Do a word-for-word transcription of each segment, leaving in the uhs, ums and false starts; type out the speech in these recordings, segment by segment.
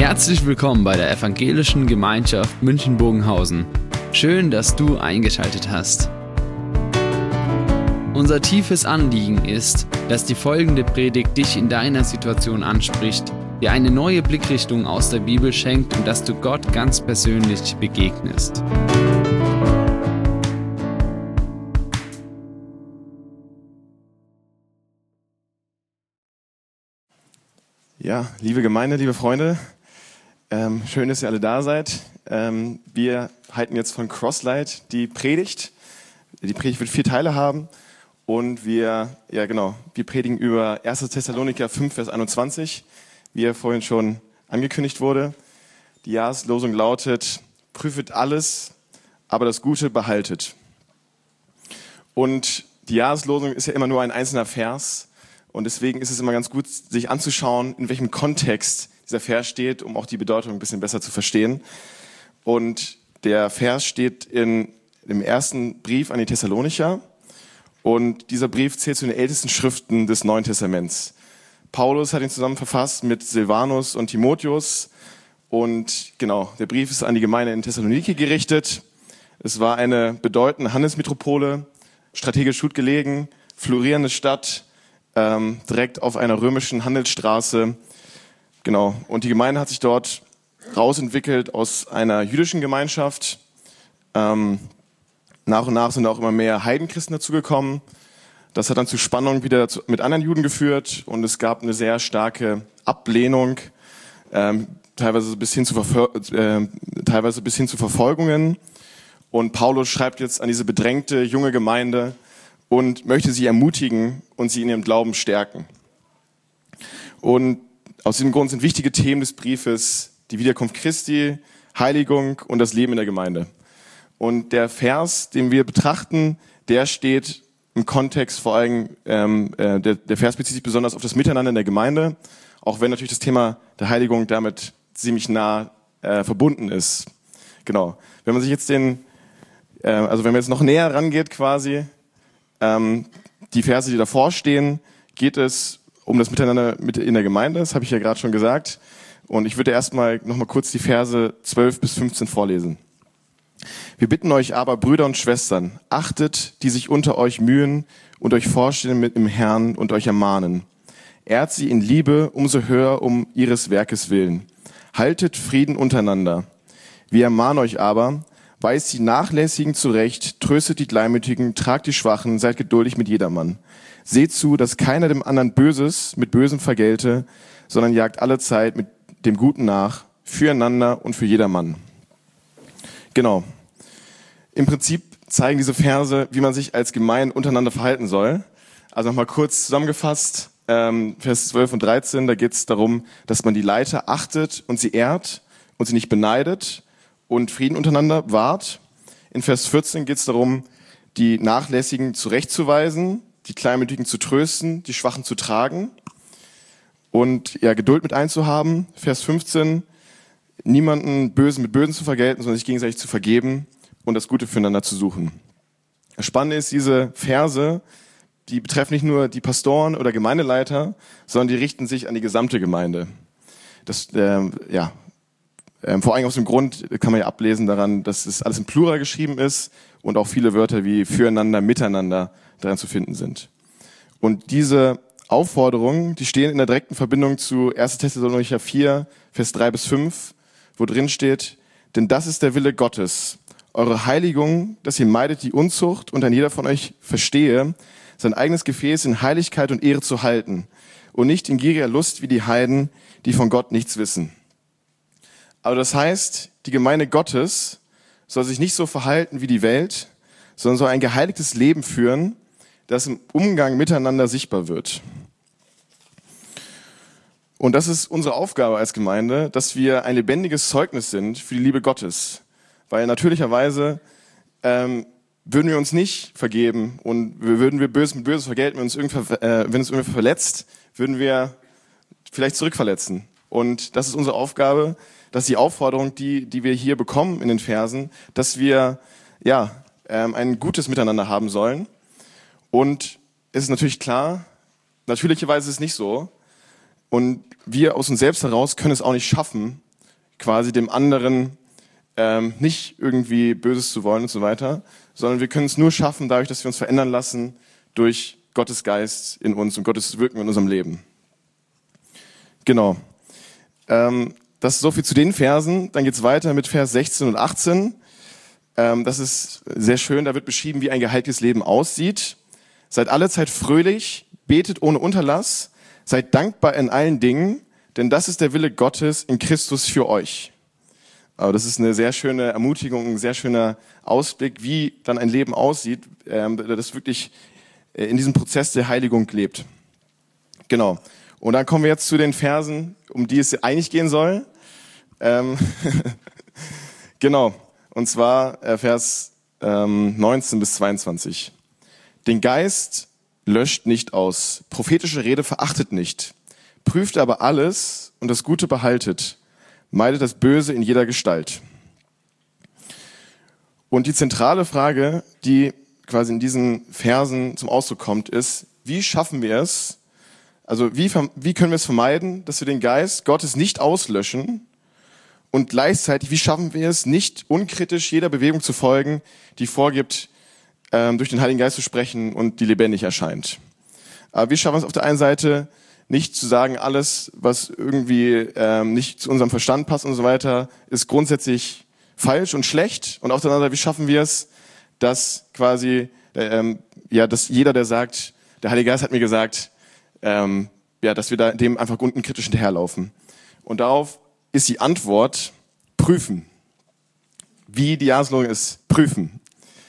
Herzlich willkommen bei der Evangelischen Gemeinschaft München-Bogenhausen. Schön, dass du eingeschaltet hast. Unser tiefes Anliegen ist, dass die folgende Predigt dich in deiner Situation anspricht, dir eine neue Blickrichtung aus der Bibel schenkt und dass du Gott ganz persönlich begegnest. Ja, liebe Gemeinde, liebe Freunde, ähm, schön, dass ihr alle da seid. Ähm, wir halten jetzt von Crosslight die Predigt. Die Predigt wird vier Teile haben und wir, ja genau, wir predigen über erster Thessalonicher fünf, Vers einundzwanzig, wie er vorhin schon angekündigt wurde. Die Jahreslosung lautet: Prüfet alles, aber das Gute behaltet. Und die Jahreslosung ist ja immer nur ein einzelner Vers. Und deswegen ist es immer ganz gut, sich anzuschauen, in welchem Kontext dieser Vers steht, um auch die Bedeutung ein bisschen besser zu verstehen. Und der Vers steht in dem ersten Brief an die Thessalonicher. Und dieser Brief zählt zu den ältesten Schriften des Neuen Testaments. Paulus hat ihn zusammen verfasst mit Silvanus und Timotheus. Und genau, der Brief ist an die Gemeinde in Thessaloniki gerichtet. Es war eine bedeutende Handelsmetropole, strategisch gut gelegen, florierende Stadt, Ähm, direkt auf einer römischen Handelsstraße. Genau. Und die Gemeinde hat sich dort rausentwickelt aus einer jüdischen Gemeinschaft. Ähm, nach und nach sind auch immer mehr Heidenchristen dazugekommen. Das hat dann zu Spannungen wieder zu, mit anderen Juden geführt und es gab eine sehr starke Ablehnung, ähm, teilweise bis hin zu Verfol- äh, teilweise bis hin zu Verfolgungen. Und Paulus schreibt jetzt an diese bedrängte junge Gemeinde und möchte sie ermutigen und sie in ihrem Glauben stärken. Und aus diesem Grund sind wichtige Themen des Briefes die Wiederkunft Christi, Heiligung und das Leben in der Gemeinde. Und der Vers, den wir betrachten, der steht im Kontext vor allem, ähm, äh, der, der Vers bezieht sich besonders auf das Miteinander in der Gemeinde, auch wenn natürlich das Thema der Heiligung damit ziemlich nah äh, verbunden ist. Genau. Wenn man sich jetzt den, äh, also wenn man jetzt noch näher rangeht quasi, Ähm, die Verse, die davor stehen, geht es um das Miteinander mit in der Gemeinde, das habe ich ja gerade schon gesagt. Und ich würde erstmal noch mal kurz die Verse zwölf bis fünfzehn vorlesen. Wir bitten euch aber, Brüder und Schwestern, achtet, die sich unter euch mühen und euch vorstellen mit dem Herrn und euch ermahnen. Ehrt sie in Liebe umso höher um ihres Werkes willen. Haltet Frieden untereinander. Wir ermahnen euch aber, weist die Nachlässigen zurecht, tröstet die Kleinmütigen, tragt die Schwachen, seid geduldig mit jedermann. Seht zu, dass keiner dem anderen Böses mit Bösem vergelte, sondern jagt alle Zeit mit dem Guten nach, füreinander und für jedermann. Genau. Im Prinzip zeigen diese Verse, wie man sich als Gemeinde untereinander verhalten soll. Also nochmal kurz zusammengefasst, ähm, Vers zwölf und dreizehn, da geht es darum, dass man die Leiter achtet und sie ehrt und sie nicht beneidet und Frieden untereinander wahrt. In Vers vierzehn geht es darum, die Nachlässigen zurechtzuweisen, die Kleinmütigen zu trösten, die Schwachen zu tragen und ja, Geduld mit einzuhaben. Vers fünfzehn, niemanden Bösen mit Bösen zu vergelten, sondern sich gegenseitig zu vergeben und das Gute füreinander zu suchen. Das Spannende ist, diese Verse, die betreffen nicht nur die Pastoren oder Gemeindeleiter, sondern die richten sich an die gesamte Gemeinde. Das, äh, ja, Ähm, vor allem aus dem Grund kann man ja ablesen daran, dass es alles im Plural geschrieben ist und auch viele Wörter wie füreinander, miteinander daran zu finden sind. Und diese Aufforderungen, die stehen in der direkten Verbindung zu erster Thessalonicher vier, Vers drei bis fünf, wo drin steht: Denn das ist der Wille Gottes, eure Heiligung, dass ihr meidet die Unzucht und ein jeder von euch verstehe, sein eigenes Gefäß in Heiligkeit und Ehre zu halten und nicht in gieriger Lust wie die Heiden, die von Gott nichts wissen. Aber das heißt, die Gemeinde Gottes soll sich nicht so verhalten wie die Welt, sondern soll ein geheiligtes Leben führen, das im Umgang miteinander sichtbar wird. Und das ist unsere Aufgabe als Gemeinde, dass wir ein lebendiges Zeugnis sind für die Liebe Gottes. Weil natürlicherweise ähm, würden wir uns nicht vergeben und würden wir Böses mit Böses vergelten, wenn uns irgendwer, äh, wenn uns irgendwer verletzt, würden wir vielleicht zurückverletzen. Und das ist unsere Aufgabe. Das ist die Aufforderung, die, die wir hier bekommen in den Versen, dass wir ja ähm, ein gutes Miteinander haben sollen. Und es ist natürlich klar, natürlicherweise ist es nicht so. Und wir aus uns selbst heraus können es auch nicht schaffen, quasi dem anderen ähm, nicht irgendwie Böses zu wollen und so weiter, sondern wir können es nur schaffen, dadurch, dass wir uns verändern lassen durch Gottes Geist in uns und Gottes Wirken in unserem Leben. Genau. Ähm, das ist so viel zu den Versen. Dann geht's weiter mit Vers sechzehn und achtzehn. Ähm, das ist sehr schön. Da wird beschrieben, wie ein geheiligtes Leben aussieht. Seid alle Zeit fröhlich, betet ohne Unterlass, seid dankbar in allen Dingen, denn das ist der Wille Gottes in Christus für euch. Aber das ist eine sehr schöne Ermutigung, ein sehr schöner Ausblick, wie dann ein Leben aussieht, ähm, das wirklich in diesem Prozess der Heiligung lebt. Genau. Und dann kommen wir jetzt zu den Versen, um die es eigentlich gehen soll. Ähm genau. Und zwar äh, Vers ähm, neunzehn bis zweiundzwanzig. Den Geist löscht nicht aus, prophetische Rede verachtet nicht, prüft aber alles und das Gute behaltet, meidet das Böse in jeder Gestalt. Und die zentrale Frage, die quasi in diesen Versen zum Ausdruck kommt, ist, wie schaffen wir es, also wie, wie können wir es vermeiden, dass wir den Geist Gottes nicht auslöschen und gleichzeitig, wie schaffen wir es, nicht unkritisch jeder Bewegung zu folgen, die vorgibt, ähm, durch den Heiligen Geist zu sprechen und die lebendig erscheint. Aber wir schaffen es auf der einen Seite nicht zu sagen, alles, was irgendwie ähm, nicht zu unserem Verstand passt und so weiter, ist grundsätzlich falsch und schlecht. Und auf der anderen Seite, wie schaffen wir es, dass quasi, ähm, ja, dass jeder, der sagt, der Heilige Geist hat mir gesagt, ähm, ja, dass wir da dem einfach unkritisch hinterherlaufen. Und darauf ist die Antwort prüfen. Wie die Jahreslosung ist, prüfen.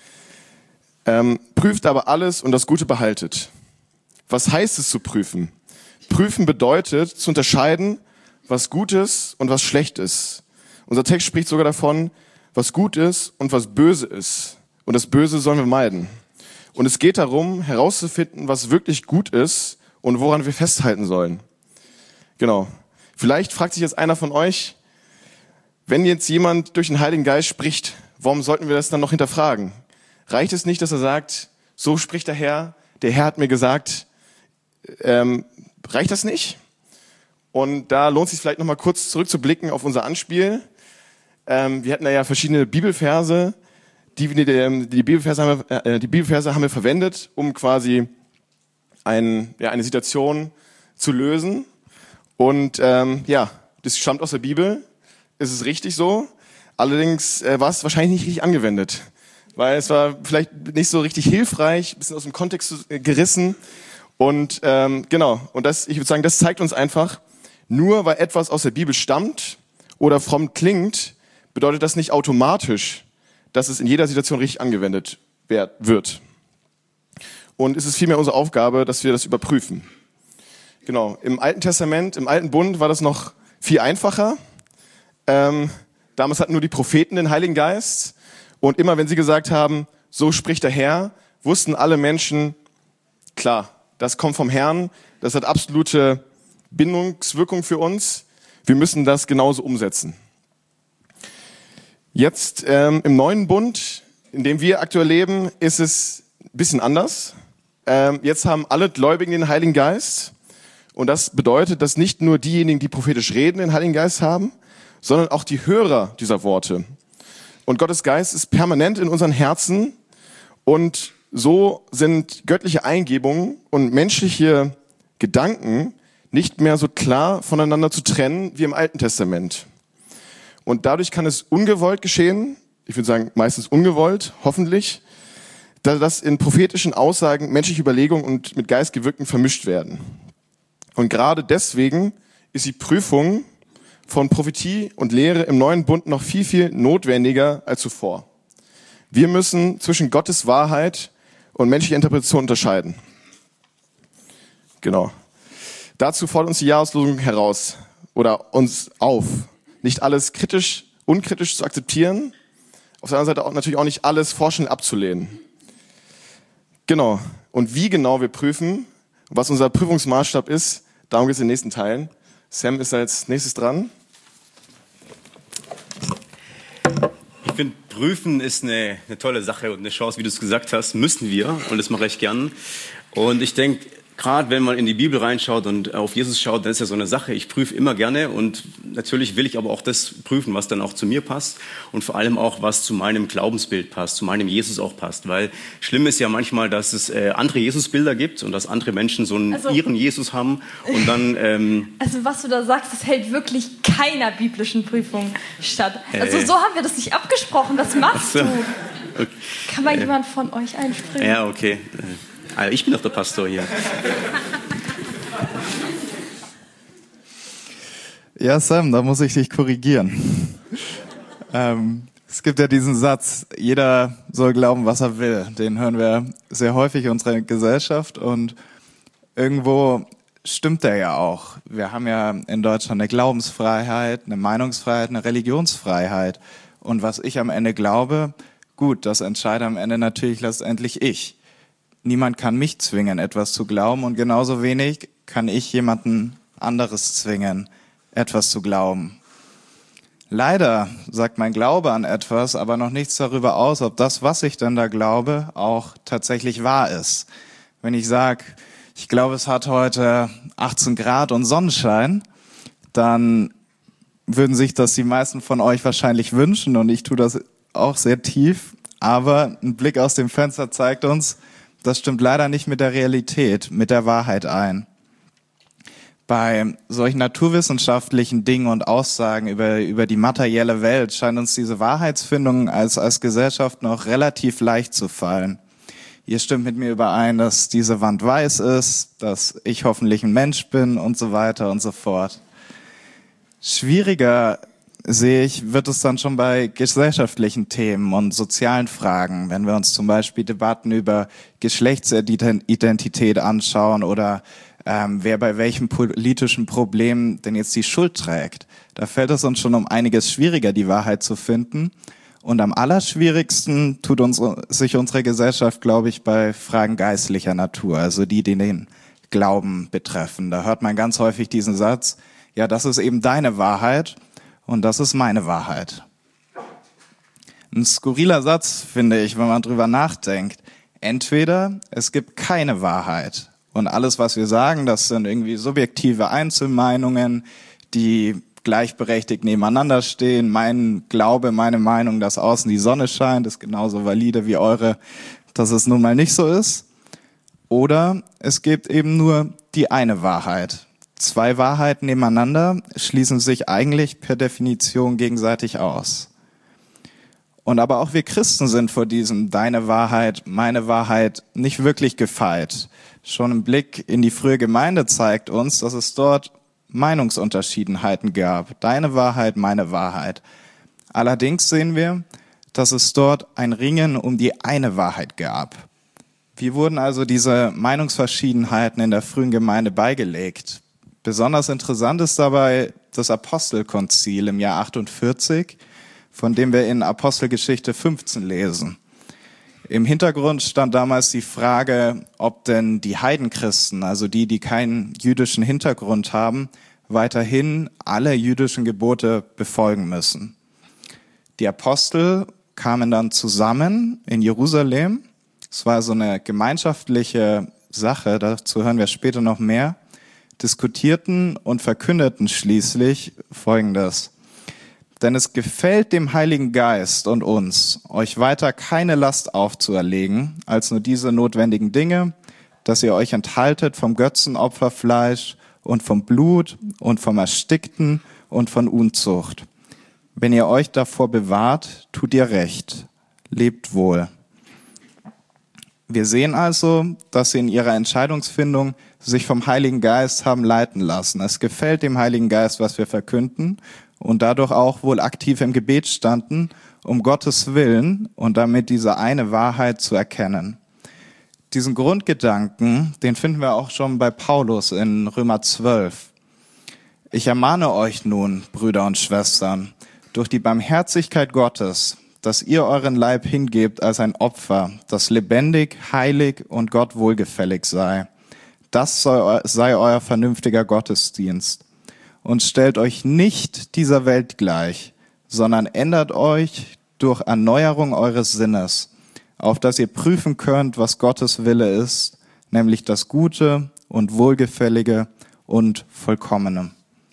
Ähm, prüft aber alles und das Gute behaltet. Was heißt es zu prüfen? Prüfen bedeutet zu unterscheiden, was gut ist und was schlecht ist. Unser Text spricht sogar davon, was gut ist und was böse ist. Und das Böse sollen wir meiden. Und es geht darum, herauszufinden, was wirklich gut ist und woran wir festhalten sollen. Genau. Vielleicht fragt sich jetzt einer von euch, wenn jetzt jemand durch den Heiligen Geist spricht, warum sollten wir das dann noch hinterfragen? Reicht es nicht, dass er sagt, so spricht der Herr, der Herr hat mir gesagt, ähm, reicht das nicht? Und da lohnt es sich vielleicht nochmal kurz zurückzublicken auf unser Anspiel. Ähm, wir hatten da ja verschiedene Bibelverse. Die, die, die, Bibelverse haben wir, äh, die Bibelverse haben wir verwendet, um quasi ein, ja, eine Situation zu lösen. Und ähm, ja, das stammt aus der Bibel. Es ist richtig so. Allerdings äh, war es wahrscheinlich nicht richtig angewendet. Weil es war vielleicht nicht so richtig hilfreich, ein bisschen aus dem Kontext gerissen. Und ähm, genau, und das, ich würde sagen, das zeigt uns einfach, nur weil etwas aus der Bibel stammt oder fromm klingt, bedeutet das nicht automatisch, dass es in jeder Situation richtig angewendet wird. Und es ist vielmehr unsere Aufgabe, dass wir das überprüfen. Genau, im Alten Testament, im Alten Bund war das noch viel einfacher. Ähm, damals hatten nur die Propheten den Heiligen Geist. Und immer wenn sie gesagt haben, so spricht der Herr, wussten alle Menschen, klar, das kommt vom Herrn, das hat absolute Bindungswirkung für uns. Wir müssen das genauso umsetzen. Jetzt ähm, im neuen Bund, in dem wir aktuell leben, ist es ein bisschen anders. Ähm, jetzt haben alle Gläubigen den Heiligen Geist. Und das bedeutet, dass nicht nur diejenigen, die prophetisch reden, den Heiligen Geist haben, sondern auch die Hörer dieser Worte. Und Gottes Geist ist permanent in unseren Herzen und so sind göttliche Eingebungen und menschliche Gedanken nicht mehr so klar voneinander zu trennen wie im Alten Testament. Und dadurch kann es ungewollt geschehen, ich würde sagen meistens ungewollt, hoffentlich, dass in prophetischen Aussagen menschliche Überlegungen und mit Geistgewirkten vermischt werden. Und gerade deswegen ist die Prüfung von Prophetie und Lehre im neuen Bund noch viel, viel notwendiger als zuvor. Wir müssen zwischen Gottes Wahrheit und menschlicher Interpretation unterscheiden. Genau. Dazu fordert uns die Jahreslosung heraus oder uns auf, nicht alles kritisch, unkritisch zu akzeptieren, auf der anderen Seite auch natürlich auch nicht alles vorschnell abzulehnen. Genau. Und wie genau wir prüfen, was unser Prüfungsmaßstab ist, darum geht es in den nächsten Teilen. Sam ist als nächstes dran. Ich finde, prüfen ist eine, eine tolle Sache und eine Chance, wie du es gesagt hast, müssen wir. Und das mache ich gern. Und ich denke, gerade wenn man in die Bibel reinschaut und auf Jesus schaut, dann ist ja so eine Sache, ich prüfe immer gerne und natürlich will ich aber auch das prüfen, was dann auch zu mir passt und vor allem auch, was zu meinem Glaubensbild passt, zu meinem Jesus auch passt, weil schlimm ist ja manchmal, dass es äh, andere Jesusbilder gibt und dass andere Menschen so einen also, ihren Jesus haben und dann... Ähm, also was du da sagst, das hält wirklich keiner biblischen Prüfung statt. Äh, also so haben wir das nicht abgesprochen, was machst so. du? Okay. Kann mal äh, jemand von euch einspringen? Ja, okay. Also ich bin doch der Pastor hier. Ja, Sam, da muss ich dich korrigieren. ähm, es gibt ja diesen Satz, jeder soll glauben, was er will. Den hören wir sehr häufig in unserer Gesellschaft und irgendwo stimmt der ja auch. Wir haben ja in Deutschland eine Glaubensfreiheit, eine Meinungsfreiheit, eine Religionsfreiheit. Und was ich am Ende glaube, gut, das entscheide am Ende natürlich letztendlich ich. Niemand kann mich zwingen, etwas zu glauben und genauso wenig kann ich jemanden anderes zwingen, etwas zu glauben. Leider sagt mein Glaube an etwas aber noch nichts darüber aus, ob das, was ich denn da glaube, auch tatsächlich wahr ist. Wenn ich sage, ich glaube, es hat heute achtzehn Grad und Sonnenschein, dann würden sich das die meisten von euch wahrscheinlich wünschen und ich tue das auch sehr tief. Aber ein Blick aus dem Fenster zeigt uns, das stimmt leider nicht mit der Realität, mit der Wahrheit ein. Bei solchen naturwissenschaftlichen Dingen und Aussagen über, über die materielle Welt scheint uns diese Wahrheitsfindung als, als Gesellschaft noch relativ leicht zu fallen. Ihr stimmt mit mir überein, dass diese Wand weiß ist, dass ich hoffentlich ein Mensch bin und so weiter und so fort. Schwieriger sehe ich, wird es dann schon bei gesellschaftlichen Themen und sozialen Fragen, wenn wir uns zum Beispiel Debatten über Geschlechtsidentität anschauen oder ähm, wer bei welchem politischen Problem denn jetzt die Schuld trägt. Da fällt es uns schon um einiges schwieriger, die Wahrheit zu finden. Und am allerschwierigsten tut unsere, sich unsere Gesellschaft, glaube ich, bei Fragen geistlicher Natur, also die, die den Glauben betreffen. Da hört man ganz häufig diesen Satz, ja, das ist eben deine Wahrheit. Und das ist meine Wahrheit. Ein skurriler Satz, finde ich, wenn man drüber nachdenkt. Entweder es gibt keine Wahrheit und alles, was wir sagen, das sind irgendwie subjektive Einzelmeinungen, die gleichberechtigt nebeneinander stehen. Mein Glaube, meine Meinung, dass außen die Sonne scheint, ist genauso valide wie eure, dass es nun mal nicht so ist. Oder es gibt eben nur die eine Wahrheit. Zwei Wahrheiten nebeneinander schließen sich eigentlich per Definition gegenseitig aus. Und aber auch wir Christen sind vor diesem deine Wahrheit, meine Wahrheit nicht wirklich gefeit. Schon ein Blick in die frühe Gemeinde zeigt uns, dass es dort Meinungsunterschiedenheiten gab. Deine Wahrheit, meine Wahrheit. Allerdings sehen wir, dass es dort ein Ringen um die eine Wahrheit gab. Wie wurden also diese Meinungsverschiedenheiten in der frühen Gemeinde beigelegt? Besonders interessant ist dabei das Apostelkonzil im Jahr achtundvierzig, von dem wir in Apostelgeschichte fünfzehn lesen. Im Hintergrund stand damals die Frage, ob denn die Heidenchristen, also die, die keinen jüdischen Hintergrund haben, weiterhin alle jüdischen Gebote befolgen müssen. Die Apostel kamen dann zusammen in Jerusalem. Es war so eine gemeinschaftliche Sache, dazu hören wir später noch mehr, diskutierten und verkündeten schließlich Folgendes. Denn es gefällt dem Heiligen Geist und uns, euch weiter keine Last aufzuerlegen, als nur diese notwendigen Dinge, dass ihr euch enthaltet vom Götzenopferfleisch und vom Blut und vom Erstickten und von Unzucht. Wenn ihr euch davor bewahrt, tut ihr recht, lebt wohl. Wir sehen also, dass sie in ihrer Entscheidungsfindung sich vom Heiligen Geist haben leiten lassen. Es gefällt dem Heiligen Geist, was wir verkünden und dadurch auch wohl aktiv im Gebet standen, um Gottes Willen und damit diese eine Wahrheit zu erkennen. Diesen Grundgedanken, den finden wir auch schon bei Paulus in Römer zwölf. Ich ermahne euch nun, Brüder und Schwestern, durch die Barmherzigkeit Gottes, dass ihr euren Leib hingebt als ein Opfer, das lebendig, heilig und Gott wohlgefällig sei. Das sei euer vernünftiger Gottesdienst. Und stellt euch nicht dieser Welt gleich, sondern ändert euch durch Erneuerung eures Sinnes, auf dass ihr prüfen könnt, was Gottes Wille ist, nämlich das Gute und Wohlgefällige und Vollkommene.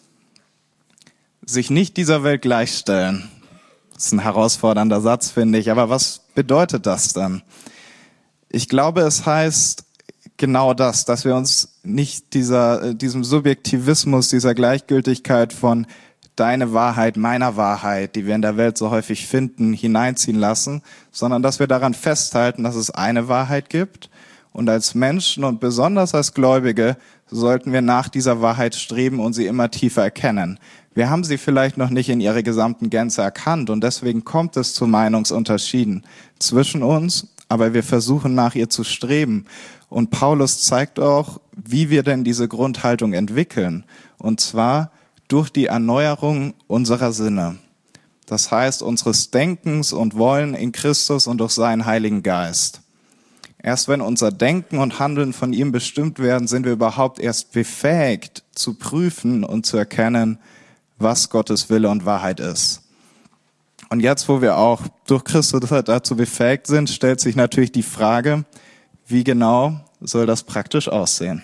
Sich nicht dieser Welt gleichstellen, das ist ein herausfordernder Satz, finde ich. Aber was bedeutet das dann? Ich glaube, es heißt genau das, dass wir uns nicht dieser, diesem Subjektivismus, dieser Gleichgültigkeit von deine Wahrheit, meiner Wahrheit, die wir in der Welt so häufig finden, hineinziehen lassen, sondern dass wir daran festhalten, dass es eine Wahrheit gibt. Und als Menschen und besonders als Gläubige sollten wir nach dieser Wahrheit streben und sie immer tiefer erkennen. Wir haben sie vielleicht noch nicht in ihrer gesamten Gänze erkannt und deswegen kommt es zu Meinungsunterschieden zwischen uns, aber wir versuchen nach ihr zu streben. Und Paulus zeigt auch, wie wir denn diese Grundhaltung entwickeln. Und zwar durch die Erneuerung unserer Sinne. Das heißt, unseres Denkens und Wollen in Christus und durch seinen Heiligen Geist. Erst wenn unser Denken und Handeln von ihm bestimmt werden, sind wir überhaupt erst befähigt zu prüfen und zu erkennen, was Gottes Wille und Wahrheit ist. Und jetzt, wo wir auch durch Christus dazu befähigt sind, stellt sich natürlich die Frage, wie genau soll das praktisch aussehen?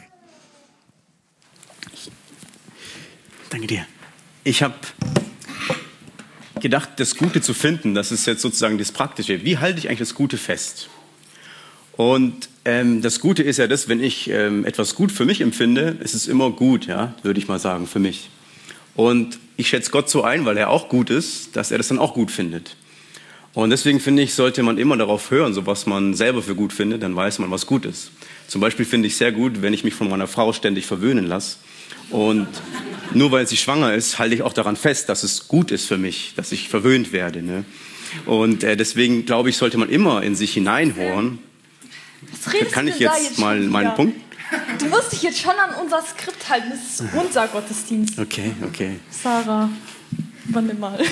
Danke dir. Ich habe gedacht, das Gute zu finden, das ist jetzt sozusagen das Praktische. Wie halte ich eigentlich das Gute fest? Und ähm, das Gute ist ja das, wenn ich ähm, etwas gut für mich empfinde, ist es immer gut, ja, würde ich mal sagen, für mich. Und ich schätze Gott so ein, weil er auch gut ist, dass er das dann auch gut findet. Und deswegen finde ich, sollte man immer darauf hören, so was man selber für gut findet, dann weiß man, was gut ist. Zum Beispiel finde ich sehr gut, wenn ich mich von meiner Frau ständig verwöhnen lasse. Und nur weil sie schwanger ist, halte ich auch daran fest, dass es gut ist für mich, dass ich verwöhnt werde. Ne? Und äh, deswegen, glaube ich, sollte man immer in sich hineinhören. Was redest Kann ich du da jetzt, jetzt mal schon meinen wieder? Punkt? Du musst dich jetzt schon an unser Skript halten. Das ist unser Gottesdienst. Okay, okay. Sarah, übernimm mal.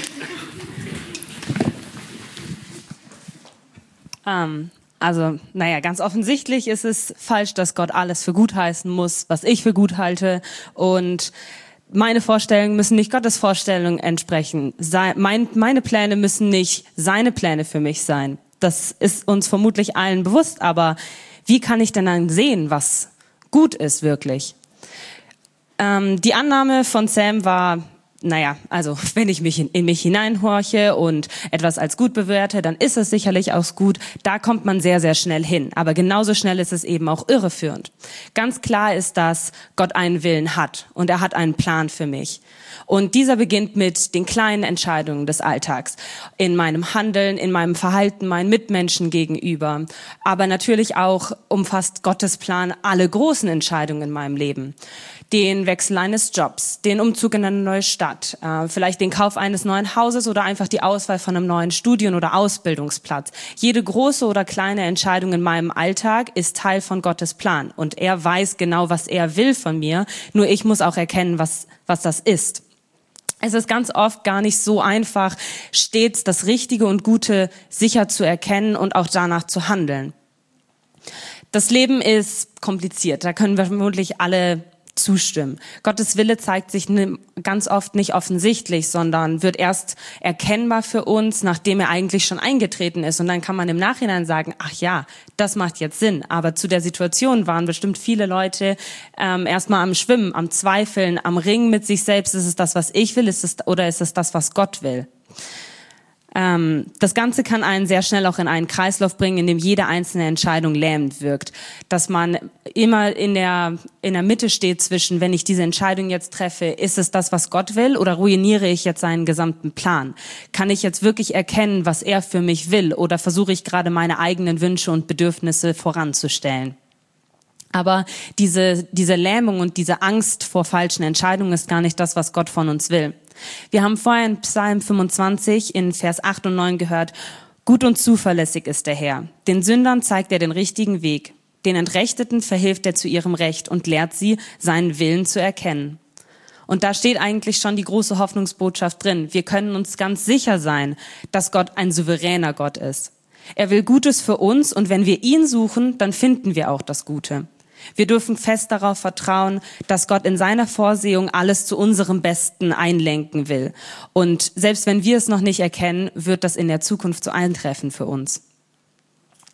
Ähm, also, naja, ganz offensichtlich ist es falsch, dass Gott alles für gut heißen muss, was ich für gut halte. Und meine Vorstellungen müssen nicht Gottes Vorstellungen entsprechen. Sei, mein, meine Pläne müssen nicht seine Pläne für mich sein. Das ist uns vermutlich allen bewusst, aber wie kann ich denn dann sehen, was gut ist wirklich? Ähm, die Annahme von Sam war, naja, also wenn ich mich in, in mich hineinhorche und etwas als gut bewerte, dann ist es sicherlich auch gut. Da kommt man sehr, sehr schnell hin. Aber genauso schnell ist es eben auch irreführend. Ganz klar ist, dass Gott einen Willen hat und er hat einen Plan für mich. Und dieser beginnt mit den kleinen Entscheidungen des Alltags. In meinem Handeln, in meinem Verhalten meinen Mitmenschen gegenüber. Aber natürlich auch umfasst Gottes Plan alle großen Entscheidungen in meinem Leben. Den Wechsel eines Jobs, den Umzug in eine neue Stadt, äh, vielleicht den Kauf eines neuen Hauses oder einfach die Auswahl von einem neuen Studien- oder Ausbildungsplatz. Jede große oder kleine Entscheidung in meinem Alltag ist Teil von Gottes Plan. Und er weiß genau, was er will von mir. Nur ich muss auch erkennen, was, was das ist. Es ist ganz oft gar nicht so einfach, stets das Richtige und Gute sicher zu erkennen und auch danach zu handeln. Das Leben ist kompliziert, da können wir vermutlich alle zustimmen. Gottes Wille zeigt sich ganz oft nicht offensichtlich, sondern wird erst erkennbar für uns, nachdem er eigentlich schon eingetreten ist. Und dann kann man im Nachhinein sagen, ach ja, das macht jetzt Sinn. Aber zu der Situation waren bestimmt viele Leute ähm, erstmal am Schwimmen, am Zweifeln, am Ringen mit sich selbst. Ist es das, was ich will, ist es, oder ist es das, was Gott will? Ähm, das Ganze kann einen sehr schnell auch in einen Kreislauf bringen, in dem jede einzelne Entscheidung lähmend wirkt. Dass man immer in der, in der Mitte steht zwischen, wenn ich diese Entscheidung jetzt treffe, ist es das, was Gott will, oder ruiniere ich jetzt seinen gesamten Plan? Kann ich jetzt wirklich erkennen, was er für mich will, oder versuche ich gerade meine eigenen Wünsche und Bedürfnisse voranzustellen? Aber diese, diese Lähmung und diese Angst vor falschen Entscheidungen ist gar nicht das, was Gott von uns will. Wir haben vorher in Psalm fünfundzwanzig in Vers acht und neun gehört, gut und zuverlässig ist der Herr. Den Sündern zeigt er den richtigen Weg. Den Entrechteten verhilft er zu ihrem Recht und lehrt sie, seinen Willen zu erkennen. Und da steht eigentlich schon die große Hoffnungsbotschaft drin. Wir können uns ganz sicher sein, dass Gott ein souveräner Gott ist. Er will Gutes für uns und wenn wir ihn suchen, dann finden wir auch das Gute. Wir dürfen fest darauf vertrauen, dass Gott in seiner Vorsehung alles zu unserem Besten einlenken will. Und selbst wenn wir es noch nicht erkennen, wird das in der Zukunft so eintreffen für uns.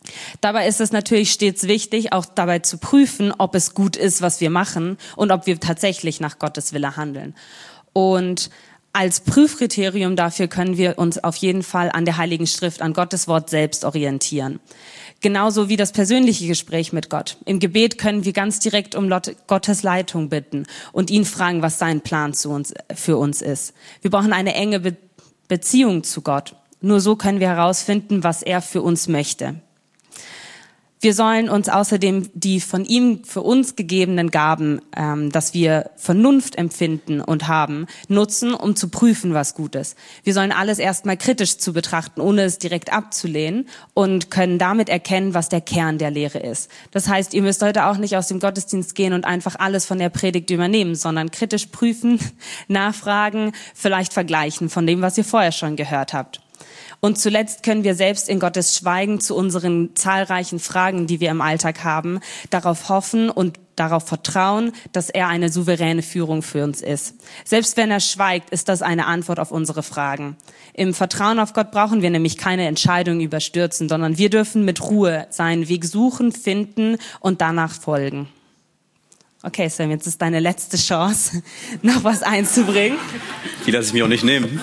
Dabei ist es natürlich stets wichtig, auch dabei zu prüfen, ob es gut ist, was wir machen und ob wir tatsächlich nach Gottes Wille handeln. Und als Prüfkriterium dafür können wir uns auf jeden Fall an der Heiligen Schrift, an Gottes Wort selbst orientieren. Genauso wie das persönliche Gespräch mit Gott. Im Gebet können wir ganz direkt um Gottes Leitung bitten und ihn fragen, was sein Plan zu uns, für uns ist. Wir brauchen eine enge Be- Beziehung zu Gott. Nur so können wir herausfinden, was er für uns möchte. Wir sollen uns außerdem die von ihm für uns gegebenen Gaben, ähm, dass wir Vernunft empfinden und haben, nutzen, um zu prüfen, was gut ist. Wir sollen alles erstmal kritisch zu betrachten, ohne es direkt abzulehnen und können damit erkennen, was der Kern der Lehre ist. Das heißt, ihr müsst heute auch nicht aus dem Gottesdienst gehen und einfach alles von der Predigt übernehmen, sondern kritisch prüfen, nachfragen, vielleicht vergleichen von dem, was ihr vorher schon gehört habt. Und zuletzt können wir selbst in Gottes Schweigen zu unseren zahlreichen Fragen, die wir im Alltag haben, darauf hoffen und darauf vertrauen, dass er eine souveräne Führung für uns ist. Selbst wenn er schweigt, ist das eine Antwort auf unsere Fragen. Im Vertrauen auf Gott brauchen wir nämlich keine Entscheidung überstürzen, sondern wir dürfen mit Ruhe seinen Weg suchen, finden und danach folgen. Okay, Sam, jetzt ist deine letzte Chance, noch was einzubringen. Die lasse ich mir auch nicht nehmen.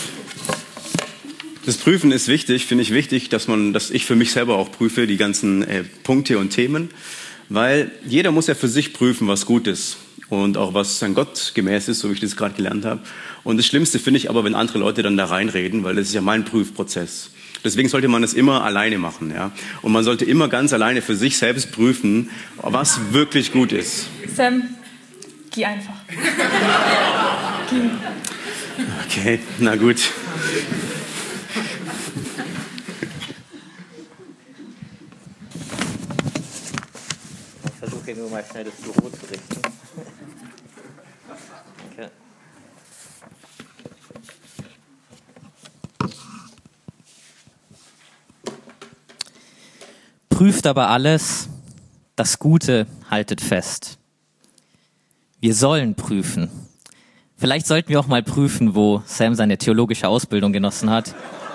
Das Prüfen ist wichtig, finde ich wichtig, dass man, dass ich für mich selber auch prüfe, die ganzen äh, Punkte und Themen, weil jeder muss ja für sich prüfen, was gut ist und auch was an Gott gemäß ist, so wie ich das gerade gelernt habe. Und das Schlimmste finde ich aber, wenn andere Leute dann da reinreden, weil das ist ja mein Prüfprozess. Deswegen sollte man das immer alleine machen, ja. Und man sollte immer ganz alleine für sich selbst prüfen, was wirklich gut ist. Sam, geh einfach. Geh. Okay, na gut. Ich versuche nur mal schnell das Büro zu richten. Okay. Prüft aber alles, das Gute haltet fest. Wir sollen prüfen. Vielleicht sollten wir auch mal prüfen, wo Sam seine theologische Ausbildung genossen hat.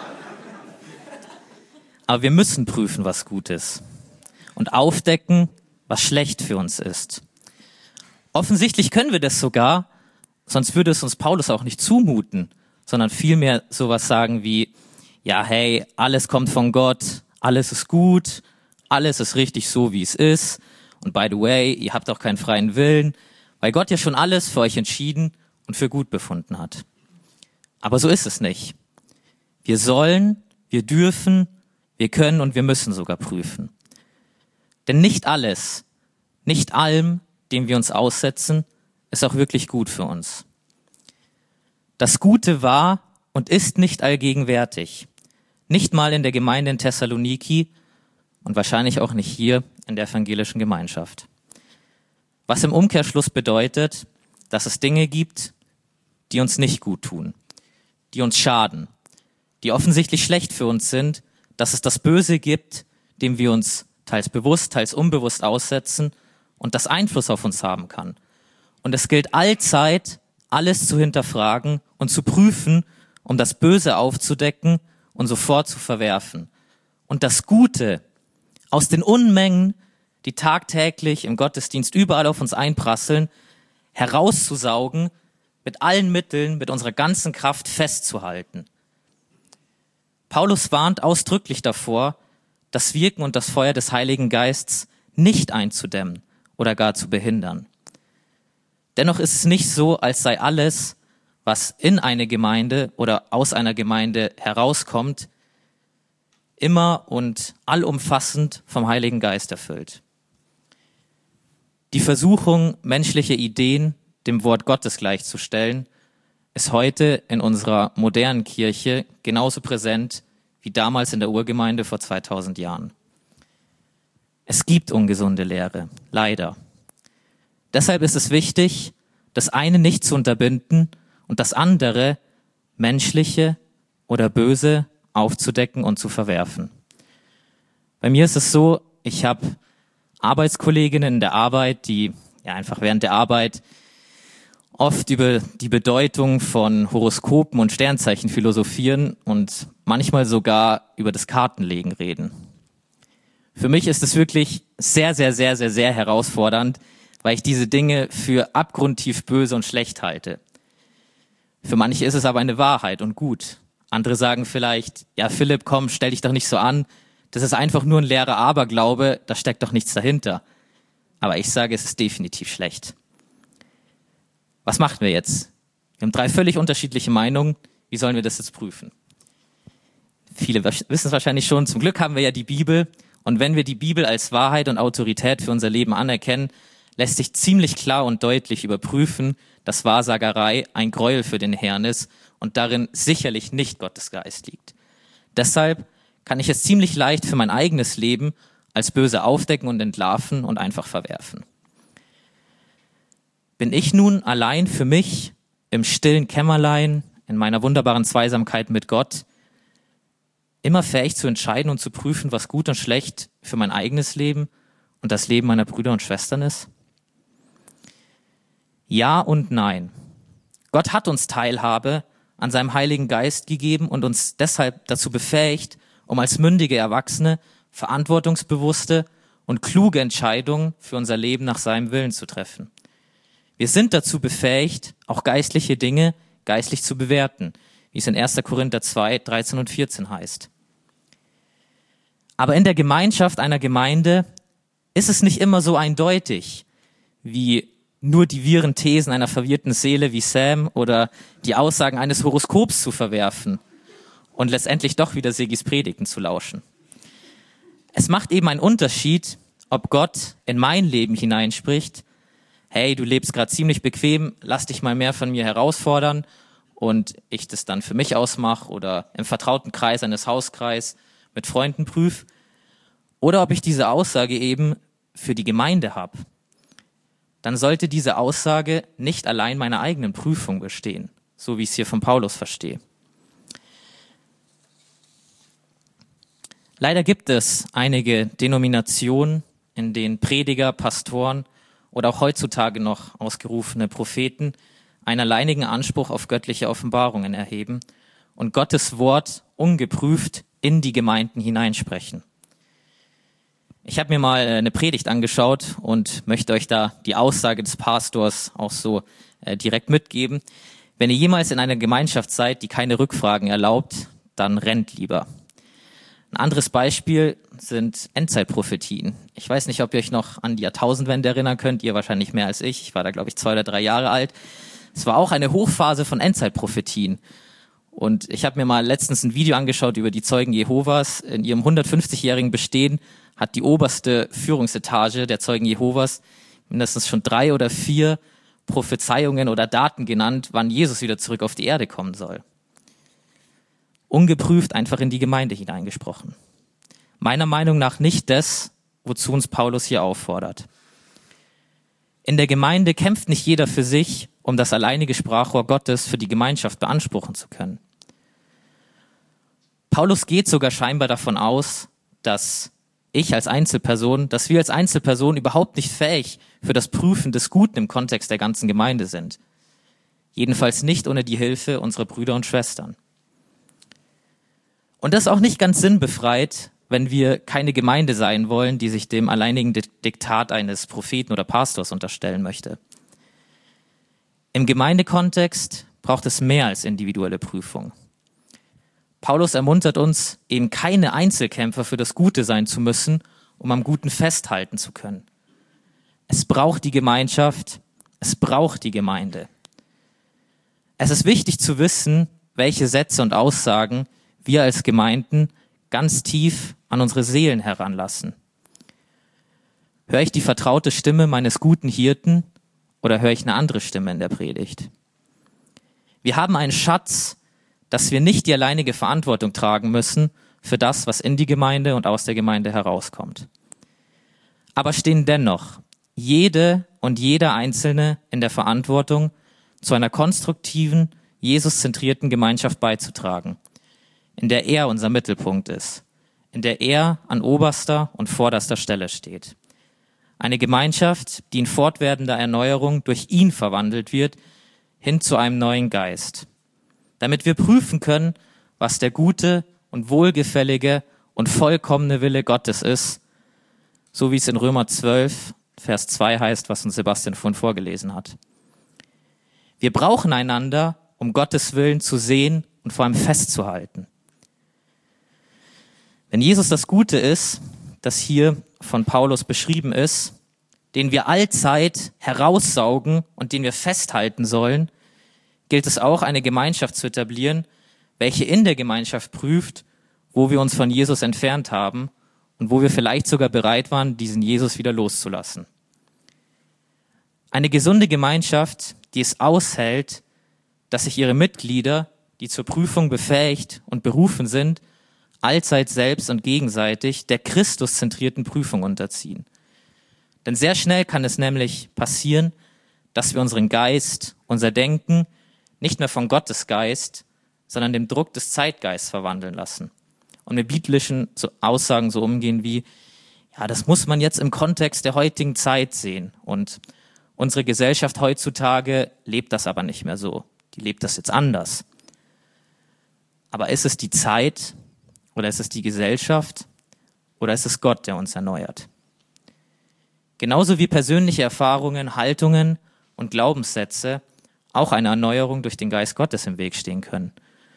Aber wir müssen prüfen, was gut ist. Und aufdecken, was schlecht für uns ist. Offensichtlich können wir das sogar, sonst würde es uns Paulus auch nicht zumuten, sondern vielmehr sowas sagen wie, ja, hey, alles kommt von Gott, alles ist gut, alles ist richtig so, wie es ist. Und by the way, ihr habt auch keinen freien Willen, weil Gott ja schon alles für euch entschieden und für gut befunden hat. Aber so ist es nicht. Wir sollen, wir dürfen, wir können und wir müssen sogar prüfen. Denn nicht alles, nicht allem, dem wir uns aussetzen, ist auch wirklich gut für uns. Das Gute war und ist nicht allgegenwärtig. Nicht mal in der Gemeinde in Thessaloniki und wahrscheinlich auch nicht hier in der evangelischen Gemeinschaft. Was im Umkehrschluss bedeutet, dass es Dinge gibt, die uns nicht gut tun, die uns schaden, die offensichtlich schlecht für uns sind, dass es das Böse gibt, dem wir uns teils bewusst, teils unbewusst aussetzen und das Einfluss auf uns haben kann. Und es gilt allzeit, alles zu hinterfragen und zu prüfen, um das Böse aufzudecken und sofort zu verwerfen. Und das Gute aus den Unmengen, die tagtäglich im Gottesdienst überall auf uns einprasseln, herauszusaugen, mit allen Mitteln, mit unserer ganzen Kraft festzuhalten. Paulus warnt ausdrücklich davor, das Wirken und das Feuer des Heiligen Geistes nicht einzudämmen oder gar zu behindern. Dennoch ist es nicht so, als sei alles, was in eine Gemeinde oder aus einer Gemeinde herauskommt, immer und allumfassend vom Heiligen Geist erfüllt. Die Versuchung, menschliche Ideen dem Wort Gottes gleichzustellen, ist heute in unserer modernen Kirche genauso präsent wie damals in der Urgemeinde vor zweitausend Jahren. Es gibt ungesunde Lehre, leider. Deshalb ist es wichtig, das eine nicht zu unterbinden und das andere, menschliche oder böse, aufzudecken und zu verwerfen. Bei mir ist es so, ich habe Arbeitskolleginnen in der Arbeit, die ja einfach während der Arbeit oft über die Bedeutung von Horoskopen und Sternzeichen philosophieren und manchmal sogar über das Kartenlegen reden. Für mich ist es wirklich sehr, sehr, sehr, sehr, sehr herausfordernd, weil ich diese Dinge für abgrundtief böse und schlecht halte. Für manche ist es aber eine Wahrheit und gut. Andere sagen vielleicht, ja Philipp, komm, stell dich doch nicht so an. Das ist einfach nur ein leerer Aberglaube, da steckt doch nichts dahinter. Aber ich sage, es ist definitiv schlecht. Was machen wir jetzt? Wir haben drei völlig unterschiedliche Meinungen. Wie sollen wir das jetzt prüfen? Viele wissen es wahrscheinlich schon. Zum Glück haben wir ja die Bibel. Und wenn wir die Bibel als Wahrheit und Autorität für unser Leben anerkennen, lässt sich ziemlich klar und deutlich überprüfen, dass Wahrsagerei ein Gräuel für den Herrn ist und darin sicherlich nicht Gottes Geist liegt. Deshalb kann ich es ziemlich leicht für mein eigenes Leben als böse aufdecken und entlarven und einfach verwerfen. Bin ich nun allein für mich im stillen Kämmerlein, in meiner wunderbaren Zweisamkeit mit Gott, immer fähig zu entscheiden und zu prüfen, was gut und schlecht für mein eigenes Leben und das Leben meiner Brüder und Schwestern ist? Ja und nein. Gott hat uns Teilhabe an seinem Heiligen Geist gegeben und uns deshalb dazu befähigt, um als mündige Erwachsene verantwortungsbewusste und kluge Entscheidungen für unser Leben nach seinem Willen zu treffen. Wir sind dazu befähigt, auch geistliche Dinge geistlich zu bewerten, wie es in erster Korinther zwei, dreizehn und vierzehn heißt. Aber in der Gemeinschaft einer Gemeinde ist es nicht immer so eindeutig, wie nur die wirren Thesen einer verwirrten Seele wie Sam oder die Aussagen eines Horoskops zu verwerfen und letztendlich doch wieder Segis Predigten zu lauschen. Es macht eben einen Unterschied, ob Gott in mein Leben hineinspricht, hey, du lebst gerade ziemlich bequem, lass dich mal mehr von mir herausfordern und ich das dann für mich ausmache oder im vertrauten Kreis eines Hauskreis mit Freunden prüf, oder ob ich diese Aussage eben für die Gemeinde habe. Dann sollte diese Aussage nicht allein meiner eigenen Prüfung bestehen, so wie ich es hier von Paulus verstehe. Leider gibt es einige Denominationen, in denen Prediger, Pastoren oder auch heutzutage noch ausgerufene Propheten einen alleinigen Anspruch auf göttliche Offenbarungen erheben und Gottes Wort ungeprüft in die Gemeinden hineinsprechen. Ich habe mir mal eine Predigt angeschaut und möchte euch da die Aussage des Pastors auch so äh, direkt mitgeben. Wenn ihr jemals in einer Gemeinschaft seid, die keine Rückfragen erlaubt, dann rennt lieber. Ein anderes Beispiel sind Endzeitprophetien. Ich weiß nicht, ob ihr euch noch an die Jahrtausendwende erinnern könnt, ihr wahrscheinlich mehr als ich. Ich war da, glaube ich, zwei oder drei Jahre alt. Es war auch eine Hochphase von Endzeitprophetien. Und ich habe mir mal letztens ein Video angeschaut über die Zeugen Jehovas. In ihrem hundertfünfzigjährigen Bestehen hat die oberste Führungsetage der Zeugen Jehovas mindestens schon drei oder vier Prophezeiungen oder Daten genannt, wann Jesus wieder zurück auf die Erde kommen soll. Ungeprüft einfach in die Gemeinde hineingesprochen. Meiner Meinung nach nicht das, wozu uns Paulus hier auffordert. In der Gemeinde kämpft nicht jeder für sich, um das alleinige Sprachrohr Gottes für die Gemeinschaft beanspruchen zu können. Paulus geht sogar scheinbar davon aus, dass ich als Einzelperson, dass wir als Einzelperson überhaupt nicht fähig für das Prüfen des Guten im Kontext der ganzen Gemeinde sind. Jedenfalls nicht ohne die Hilfe unserer Brüder und Schwestern. Und das ist auch nicht ganz sinnbefreit, wenn wir keine Gemeinde sein wollen, die sich dem alleinigen Diktat eines Propheten oder Pastors unterstellen möchte. Im Gemeindekontext braucht es mehr als individuelle Prüfung. Paulus ermuntert uns, eben keine Einzelkämpfer für das Gute sein zu müssen, um am Guten festhalten zu können. Es braucht die Gemeinschaft, es braucht die Gemeinde. Es ist wichtig zu wissen, welche Sätze und Aussagen wir als Gemeinden ganz tief an unsere Seelen heranlassen. Höre ich die vertraute Stimme meines guten Hirten oder höre ich eine andere Stimme in der Predigt? Wir haben einen Schatz, dass wir nicht die alleinige Verantwortung tragen müssen für das, was in die Gemeinde und aus der Gemeinde herauskommt. Aber stehen dennoch jede und jeder Einzelne in der Verantwortung, zu einer konstruktiven, Jesus-zentrierten Gemeinschaft beizutragen, in der er unser Mittelpunkt ist, in der er an oberster und vorderster Stelle steht. Eine Gemeinschaft, die in fortwährender Erneuerung durch ihn verwandelt wird, hin zu einem neuen Geist. Damit wir prüfen können, was der gute und wohlgefällige und vollkommene Wille Gottes ist, so wie es in Römer zwölf, Vers zwei heißt, was uns Sebastian vorhin vorgelesen hat. Wir brauchen einander, um Gottes Willen zu sehen und vor allem festzuhalten. Wenn Jesus das Gute ist, das hier von Paulus beschrieben ist, den wir allzeit heraussaugen und den wir festhalten sollen, gilt es auch, eine Gemeinschaft zu etablieren, welche in der Gemeinschaft prüft, wo wir uns von Jesus entfernt haben und wo wir vielleicht sogar bereit waren, diesen Jesus wieder loszulassen. Eine gesunde Gemeinschaft, die es aushält, dass sich ihre Mitglieder, die zur Prüfung befähigt und berufen sind, allzeit selbst und gegenseitig der christuszentrierten Prüfung unterziehen. Denn sehr schnell kann es nämlich passieren, dass wir unseren Geist, unser Denken nicht mehr von Gottes Geist, sondern dem Druck des Zeitgeists verwandeln lassen. Und mit biblischen Aussagen so umgehen wie, ja, das muss man jetzt im Kontext der heutigen Zeit sehen. Und unsere Gesellschaft heutzutage lebt das aber nicht mehr so. Die lebt das jetzt anders. Aber ist es die Zeit oder ist es die Gesellschaft oder ist es Gott, der uns erneuert? Genauso wie persönliche Erfahrungen, Haltungen und Glaubenssätze auch einer Erneuerung durch den Geist Gottes im Weg stehen können.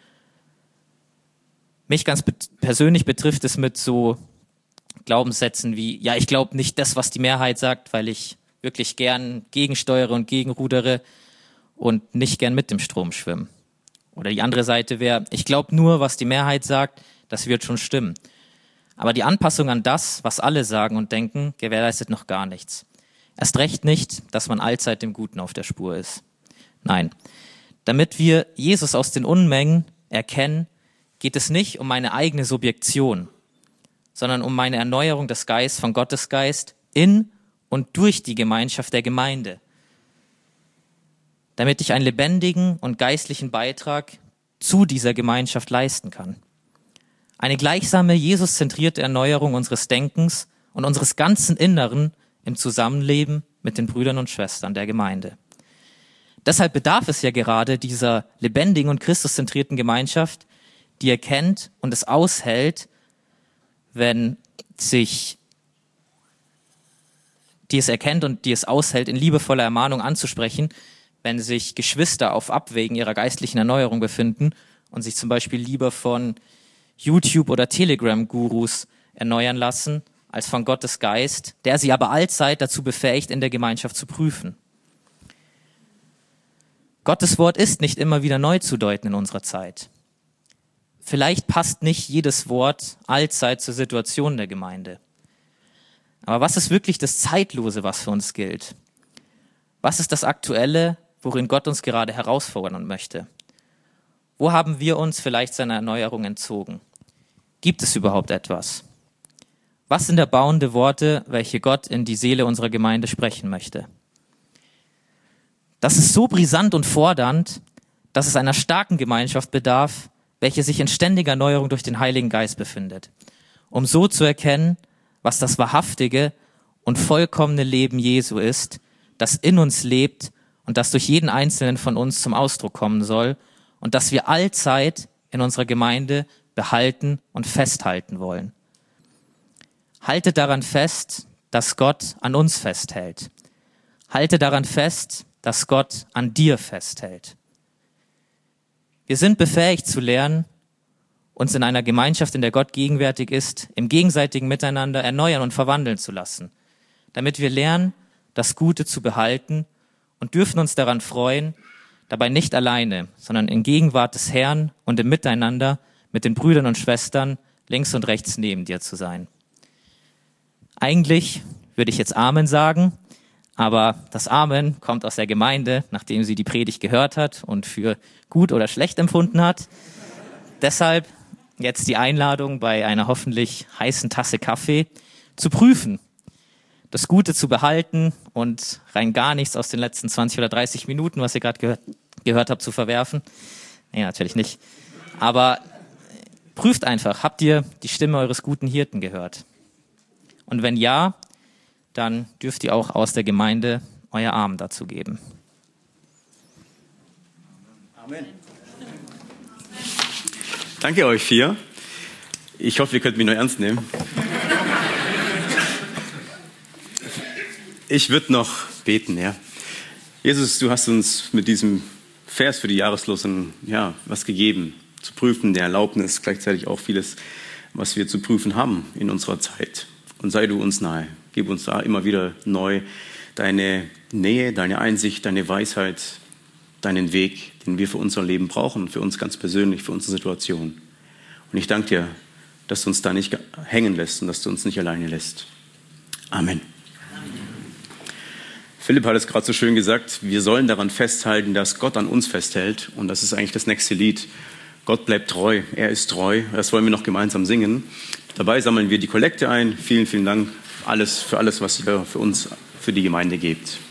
Mich ganz bet- persönlich betrifft es mit so Glaubenssätzen wie, ja, ich glaube nicht das, was die Mehrheit sagt, weil ich wirklich gern gegensteuere und gegenrudere und nicht gern mit dem Strom schwimme. Oder die andere Seite wäre, ich glaube nur, was die Mehrheit sagt, das wird schon stimmen. Aber die Anpassung an das, was alle sagen und denken, gewährleistet noch gar nichts. Erst recht nicht, dass man allzeit dem Guten auf der Spur ist. Nein, damit wir Jesus aus den Unmengen erkennen, geht es nicht um meine eigene Subjektion, sondern um meine Erneuerung des Geistes von Gottes Geist in und durch die Gemeinschaft der Gemeinde, damit ich einen lebendigen und geistlichen Beitrag zu dieser Gemeinschaft leisten kann. Eine gleichsame, Jesus-zentrierte Erneuerung unseres Denkens und unseres ganzen Inneren im Zusammenleben mit den Brüdern und Schwestern der Gemeinde. Deshalb bedarf es ja gerade dieser lebendigen und Christuszentrierten Gemeinschaft, die erkennt und es aushält, wenn sich, die es erkennt und die es aushält, in liebevoller Ermahnung anzusprechen, wenn sich Geschwister auf Abwägen ihrer geistlichen Erneuerung befinden und sich zum Beispiel lieber von YouTube- oder Telegram-Gurus erneuern lassen, als von Gottes Geist, der sie aber allzeit dazu befähigt, in der Gemeinschaft zu prüfen. Gottes Wort ist nicht immer wieder neu zu deuten in unserer Zeit. Vielleicht passt nicht jedes Wort allzeit zur Situation der Gemeinde. Aber was ist wirklich das Zeitlose, was für uns gilt? Was ist das Aktuelle, worin Gott uns gerade herausfordern möchte? Wo haben wir uns vielleicht seiner Erneuerung entzogen? Gibt es überhaupt etwas? Was sind erbauende Worte, welche Gott in die Seele unserer Gemeinde sprechen möchte? Das ist so brisant und fordernd, dass es einer starken Gemeinschaft bedarf, welche sich in ständiger Erneuerung durch den Heiligen Geist befindet, um so zu erkennen, was das wahrhaftige und vollkommene Leben Jesu ist, das in uns lebt und das durch jeden Einzelnen von uns zum Ausdruck kommen soll und das wir allzeit in unserer Gemeinde behalten und festhalten wollen. Halte daran fest, dass Gott an uns festhält. Halte daran fest, dass Gott an dir festhält. Wir sind befähigt zu lernen, uns in einer Gemeinschaft, in der Gott gegenwärtig ist, im gegenseitigen Miteinander erneuern und verwandeln zu lassen, damit wir lernen, das Gute zu behalten und dürfen uns daran freuen, dabei nicht alleine, sondern in Gegenwart des Herrn und im Miteinander mit den Brüdern und Schwestern links und rechts neben dir zu sein. Eigentlich würde ich jetzt Amen sagen, aber das Amen kommt aus der Gemeinde, nachdem sie die Predigt gehört hat und für gut oder schlecht empfunden hat. Deshalb jetzt die Einladung, bei einer hoffentlich heißen Tasse Kaffee zu prüfen, das Gute zu behalten und rein gar nichts aus den letzten zwanzig oder dreißig Minuten, was ihr gerade gehört, gehört habt, zu verwerfen. Nee, natürlich nicht. Aber prüft einfach, habt ihr die Stimme eures guten Hirten gehört? Und wenn ja, dann dürft ihr auch aus der Gemeinde euer Amen dazu geben. Amen. Danke euch vier. Ich hoffe, ihr könnt mich noch ernst nehmen. Ich würde noch beten, ja. Jesus, du hast uns mit diesem Vers für die Jahreslosung, ja, was gegeben, zu prüfen, der Erlaubnis, gleichzeitig auch vieles, was wir zu prüfen haben in unserer Zeit. Und sei du uns nahe. Gib uns da immer wieder neu deine Nähe, deine Einsicht, deine Weisheit, deinen Weg, den wir für unser Leben brauchen, für uns ganz persönlich, für unsere Situation. Und ich danke dir, dass du uns da nicht hängen lässt und dass du uns nicht alleine lässt. Amen. Philipp hat es gerade so schön gesagt, wir sollen daran festhalten, dass Gott an uns festhält. Und das ist eigentlich das nächste Lied. Gott bleibt treu, er ist treu. Das wollen wir noch gemeinsam singen. Dabei sammeln wir die Kollekte ein. Vielen, vielen Dank alles, für alles, was ihr für uns, für die Gemeinde gebt.